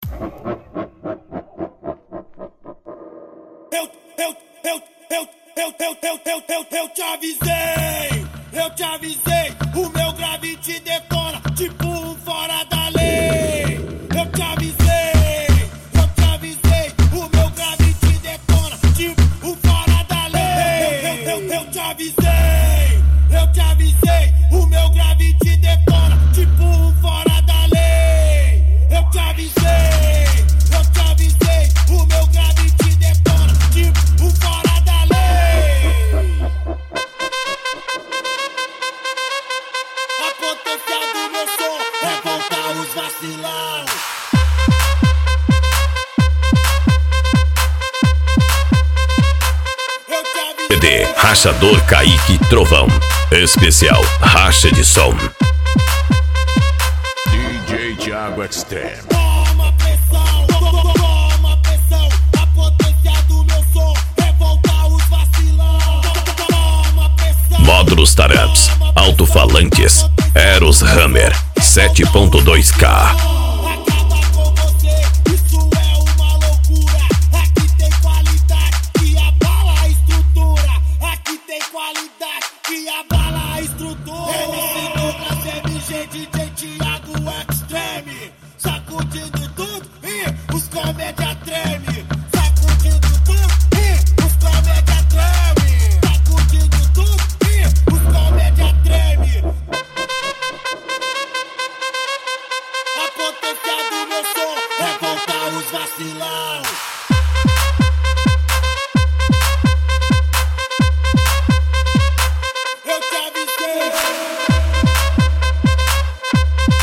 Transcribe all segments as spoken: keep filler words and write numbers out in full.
Eu, eu, eu, eu, eu, eu, eu, eu, eu, eu te avisei, eu te avisei, o meu grave te detona, tipo um fora da lei. Eu te avisei, eu te avisei, o meu grave te detona, tipo um fora da lei. Eu, eu, eu, eu te avisei, eu te avisei, o meu grave te detona, tipo um fora da lei. Eu te avisei, eu te avisei, o meu grave te detona, tipo um fora da lei. A potência do meu som revolta os vacilão. C D Rachador Kaique Trovão. Especial Racha de Som. D J Thiago Extreme. Toma pressão, toma pressão. A potência do meu som revolta os vacilão. Toma pressão. Módulos Taramps, alto-falantes, Eros Hammer sete ponto dois K. Acaba com você, isso é uma loucura. Aqui tem qualidade que abala a estrutura. Aqui tem qualidade que abala a estrutura. M C Douglas, M G, D J Thiago Extreme. Sacudindo tudo e os comédia treme. Sacudindo tudo e os comédia treme. Sacudindo tudo e os comédia treme. A potência do meu som revolta os vacilão. Eu te avisei.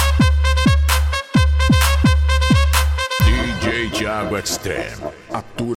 D J Thiago Extreme. A